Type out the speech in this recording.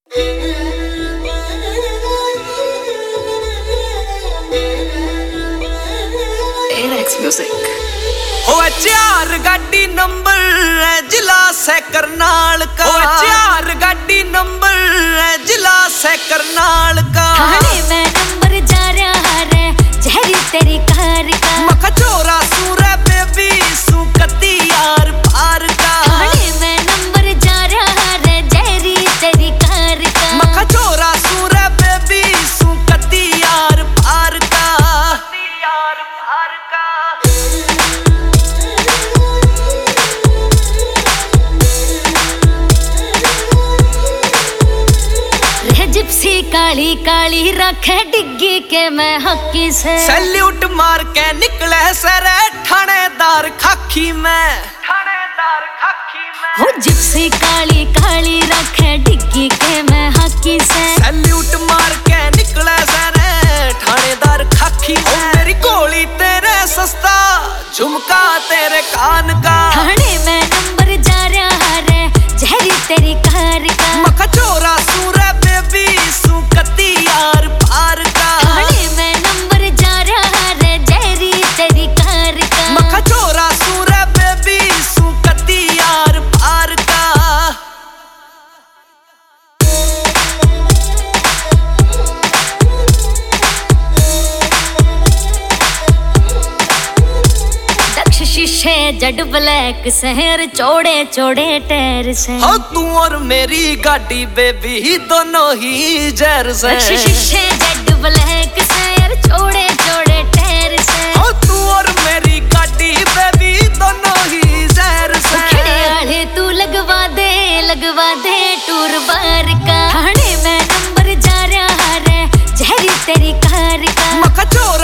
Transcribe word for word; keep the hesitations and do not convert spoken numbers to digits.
हो चार गाड़ी नंबर जिला से करनाल का, हो चार गाड़ी नंबर जिला से करनाल का। थाने में नंबर जा रहा रे जहरी तेरी कार का, मखा चोरा सूरे बेबी सू कती यार पार का। थाने में नंबर जा रहा रे जहरी तेरी कार का, मखा चोरा सूरे बेबी सू कती यार पार का। यार पार का जिप्सी काली काली रखे डिग्गी के मैं हक्की से, सैल्यूट मार के निकले सरे थानेदार खाकी में, थानेदार खाकी में। हो जिप्सी काली काली रखे डिग्गी के मैं हक्की से, सैल्यूट मार के निकले सरे थानेदार खाकी में। मेरी गोली तेरे सस्ता झुमका तेरे कान का, थाने में नंबर जा रहा रे जहरी तेरी कार का। मखा चोरा सूरे बेबी सू कती यार पार का, थाने में नंबर जा रहा रे जहरी तेरी कार का। मखा चोरा सूरे बेबी सू कती यार पार का। दक्ष शीशे जड ब्लैक शहर चौड़े चौड़े टैर से, हो तू और मेरी गाड़ी बेबी दोनों ही जहर से। दक्ष शीशे जड ब्लैक शहर चौड़े चौड़े टैर से, हो तू और मेरी गाड़ी बेबी दोनों ही जहर से। खड़े तू लगवा दे लगवा दे टूर बार का, थाने में नंबर जा रहा रे जहरी तेरी कार का। मखा चोरा